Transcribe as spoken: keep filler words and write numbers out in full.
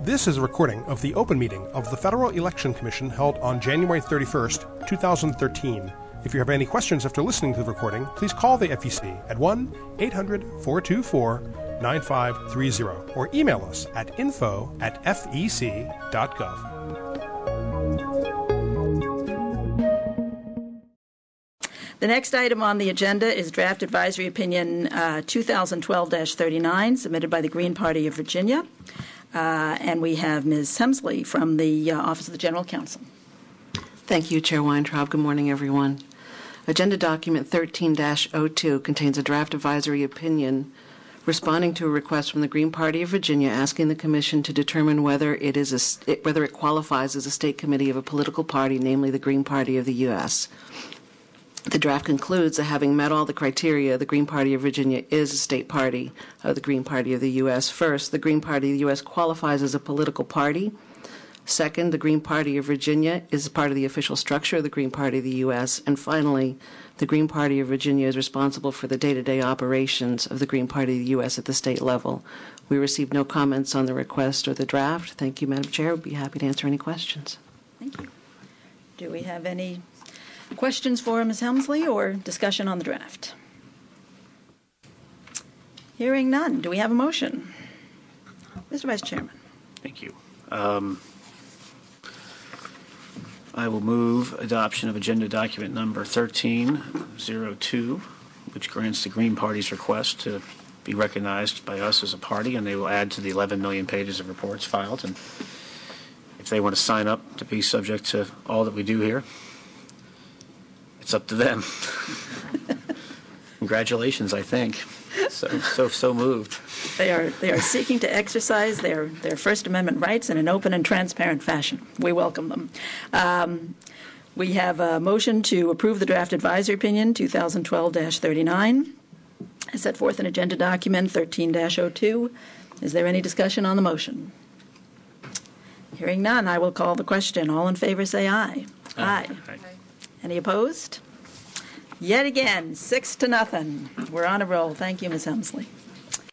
This is a recording of the open meeting of the Federal Election Commission held on January thirty-first, two thousand thirteen. If you have any questions after listening to the recording, please call the F E C at one eight hundred, four two four, nine five three zero or email us at info at fec dot gov. The next item on the agenda is Draft Advisory Opinion uh, twenty twelve dash thirty-nine, submitted by the Green Party of Virginia. Uh, and we have Miz Hemsley from the uh, Office of the General Counsel. Thank you, Chair Weintraub. Good morning, everyone. Agenda Document thirteen dash oh two contains a draft advisory opinion responding to a request from the Green Party of Virginia asking the Commission to determine whether it is a, it, whether it qualifies as a state committee of a political party, namely the Green Party of the U S The draft concludes that having met all the criteria, the Green Party of Virginia is a state party of the Green Party of the U S First, the Green Party of the U S qualifies as a political party. Second, the Green Party of Virginia is part of the official structure of the Green Party of the U S And finally, the Green Party of Virginia is responsible for the day-to-day operations of the Green Party of the U S at the state level. We received no comments on the request or the draft. Thank you, Madam Chair. We'd be happy to answer any questions. Thank you. Do we have any questions for Miz Hemsley or discussion on the draft? Hearing none. Do we have a motion? Mister Vice Chairman. Thank you. Um, I will move adoption of agenda document number thirteen oh two, which grants the Green Party's request to be recognized by us as a party, and they will add to the eleven million pages of reports filed. And if they want to sign up to be subject to all that we do here, it's up to them. Congratulations, I think. So, so, so moved. They are they are seeking to exercise their, their First Amendment rights in an open and transparent fashion. We welcome them. Um, we have a motion to approve the draft advisory opinion twenty twelve dash thirty-nine. I set forth an agenda document thirteen dash oh two. Is there any discussion on the motion? Hearing none, I will call the question. All in favor say aye. Aye. Aye. Aye. Any opposed? Yet again, six to nothing. We're on a roll. Thank you, Miz Hemsley.